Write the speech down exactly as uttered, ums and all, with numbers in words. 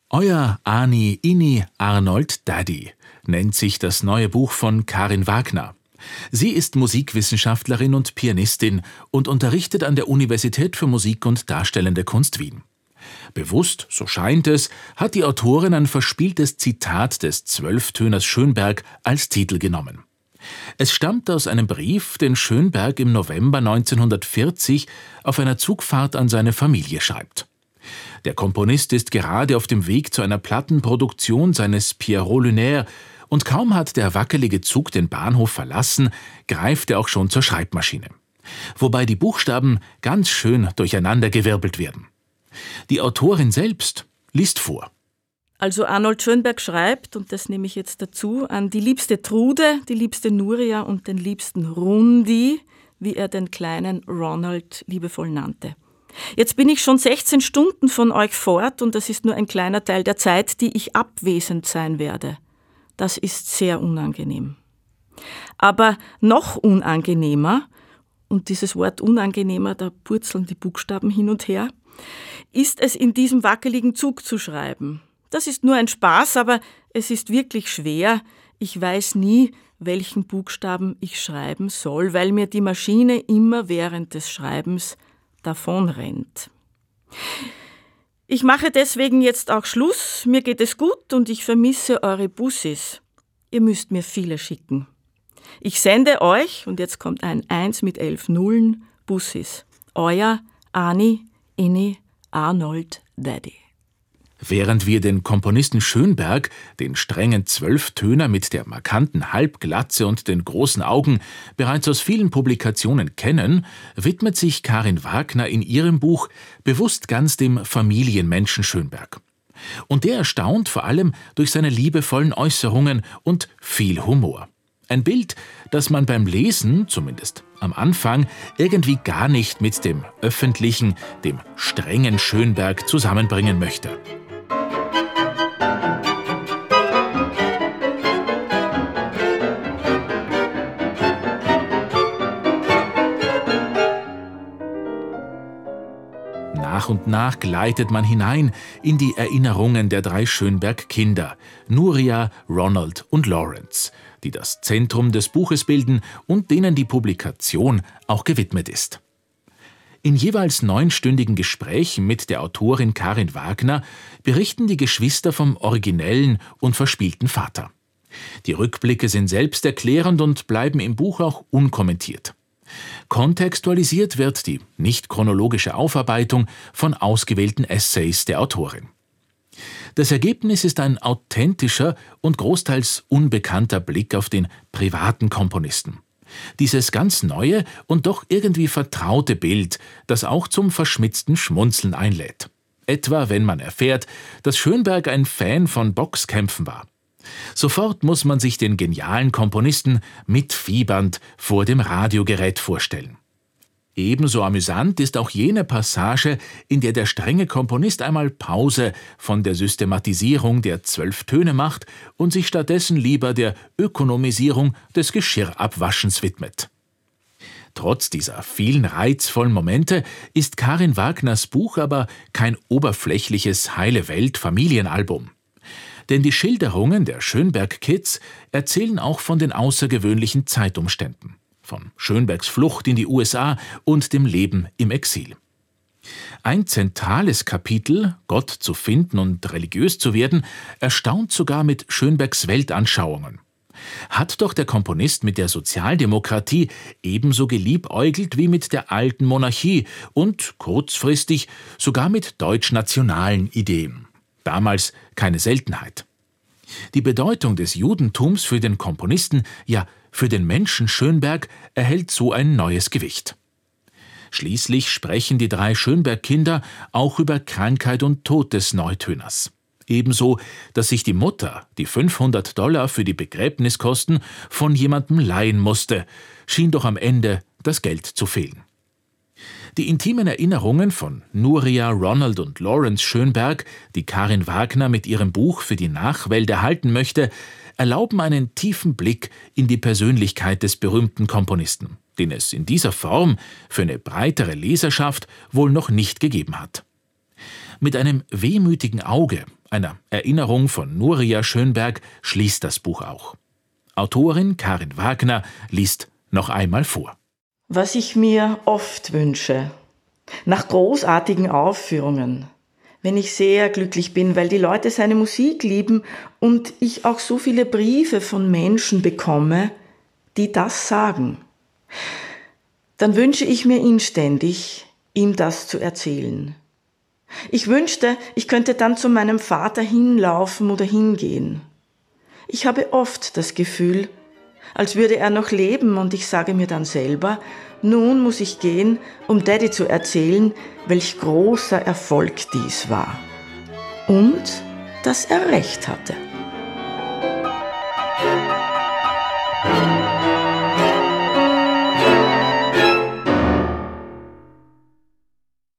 Euer Ani Inni Arnold Daddy nennt sich das neue Buch von Karin Wagner. Sie ist Musikwissenschaftlerin und Pianistin und unterrichtet an der Universität für Musik und Darstellende Kunst Wien. Bewusst, so scheint es, hat die Autorin ein verspieltes Zitat des Zwölftöners Schönberg als Titel genommen. Es stammt aus einem Brief, den Schönberg im November neunzehnhundertvierzig auf einer Zugfahrt an seine Familie schreibt. Der Komponist ist gerade auf dem Weg zu einer Plattenproduktion seines Pierrot Lunaire und kaum hat der wackelige Zug den Bahnhof verlassen, greift er auch schon zur Schreibmaschine. Wobei die Buchstaben ganz schön durcheinandergewirbelt werden. Die Autorin selbst liest vor. Also Arnold Schönberg schreibt, und das nehme ich jetzt dazu, an die liebste Trude, die liebste Nuria und den liebsten Rundi, wie er den kleinen Ronald liebevoll nannte. Jetzt bin ich schon sechzehn Stunden von euch fort und das ist nur ein kleiner Teil der Zeit, die ich abwesend sein werde. Das ist sehr unangenehm. Aber noch unangenehmer, und dieses Wort unangenehmer, da purzeln die Buchstaben hin und her, ist es in diesem wackeligen Zug zu schreiben. Das ist nur ein Spaß, aber es ist wirklich schwer. Ich weiß nie, welchen Buchstaben ich schreiben soll, weil mir die Maschine immer während des Schreibens davonrennt. Ich mache deswegen jetzt auch Schluss. Mir geht es gut und ich vermisse eure Bussis. Ihr müsst mir viele schicken. Ich sende euch, und jetzt kommt ein Eins mit elf Nullen, Bussis. Euer Ani Inni Arnold Daddy. Während wir den Komponisten Schönberg, den strengen Zwölftöner mit der markanten Halbglatze und den großen Augen, bereits aus vielen Publikationen kennen, widmet sich Karin Wagner in ihrem Buch bewusst ganz dem Familienmenschen Schönberg. Und der erstaunt vor allem durch seine liebevollen Äußerungen und viel Humor. Ein Bild, das man beim Lesen, zumindest am Anfang, irgendwie gar nicht mit dem öffentlichen, dem strengen Schönberg zusammenbringen möchte. Nach und nach gleitet man hinein in die Erinnerungen der drei Schönberg-Kinder, Nuria, Ronald und Lawrence, die das Zentrum des Buches bilden und denen die Publikation auch gewidmet ist. In jeweils neunstündigen Gesprächen mit der Autorin Karin Wagner berichten die Geschwister vom originellen und verspielten Vater. Die Rückblicke sind selbsterklärend und bleiben im Buch auch unkommentiert. Kontextualisiert wird die nicht chronologische Aufarbeitung von ausgewählten Essays der Autorin. Das Ergebnis ist ein authentischer und großteils unbekannter Blick auf den privaten Komponisten. Dieses ganz neue und doch irgendwie vertraute Bild, das auch zum verschmitzten Schmunzeln einlädt. Etwa wenn man erfährt, dass Schönberg ein Fan von Boxkämpfen war. Sofort muss man sich den genialen Komponisten mitfiebernd vor dem Radiogerät vorstellen. Ebenso amüsant ist auch jene Passage, in der der strenge Komponist einmal Pause von der Systematisierung der zwölf Töne macht und sich stattdessen lieber der Ökonomisierung des Geschirrabwaschens widmet. Trotz dieser vielen reizvollen Momente ist Karin Wagners Buch aber kein oberflächliches Heile-Welt-Familienalbum. Denn die Schilderungen der Schönberg-Kids erzählen auch von den außergewöhnlichen Zeitumständen, von Schönbergs Flucht in die U S A und dem Leben im Exil. Ein zentrales Kapitel, Gott zu finden und religiös zu werden, erstaunt sogar mit Schönbergs Weltanschauungen. Hat doch der Komponist mit der Sozialdemokratie ebenso geliebäugelt wie mit der alten Monarchie und kurzfristig sogar mit deutschnationalen Ideen. Damals keine Seltenheit. Die Bedeutung des Judentums für den Komponisten, ja für den Menschen Schönberg, erhält so ein neues Gewicht. Schließlich sprechen die drei Schönberg-Kinder auch über Krankheit und Tod des Neutöners. Ebenso, dass sich die Mutter die fünfhundert Dollar für die Begräbniskosten von jemandem leihen musste, schien doch am Ende das Geld zu fehlen. Die intimen Erinnerungen von Nuria, Ronald und Lawrence Schönberg, die Karin Wagner mit ihrem Buch für die Nachwelt erhalten möchte, erlauben einen tiefen Blick in die Persönlichkeit des berühmten Komponisten, den es in dieser Form für eine breitere Leserschaft wohl noch nicht gegeben hat. Mit einem wehmütigen Auge Einer Erinnerung von Nuria Schönberg schließt das Buch auch. Autorin Karin Wagner liest noch einmal vor. Was ich mir oft wünsche, nach großartigen Aufführungen, wenn ich sehr glücklich bin, weil die Leute seine Musik lieben und ich auch so viele Briefe von Menschen bekomme, die das sagen, dann wünsche ich mir inständig, ihm das zu erzählen. Ich wünschte, ich könnte dann zu meinem Vater hinlaufen oder hingehen. Ich habe oft das Gefühl, als würde er noch leben und ich sage mir dann selber, nun muss ich gehen, um Daddy zu erzählen, welch großer Erfolg dies war. Und dass er recht hatte.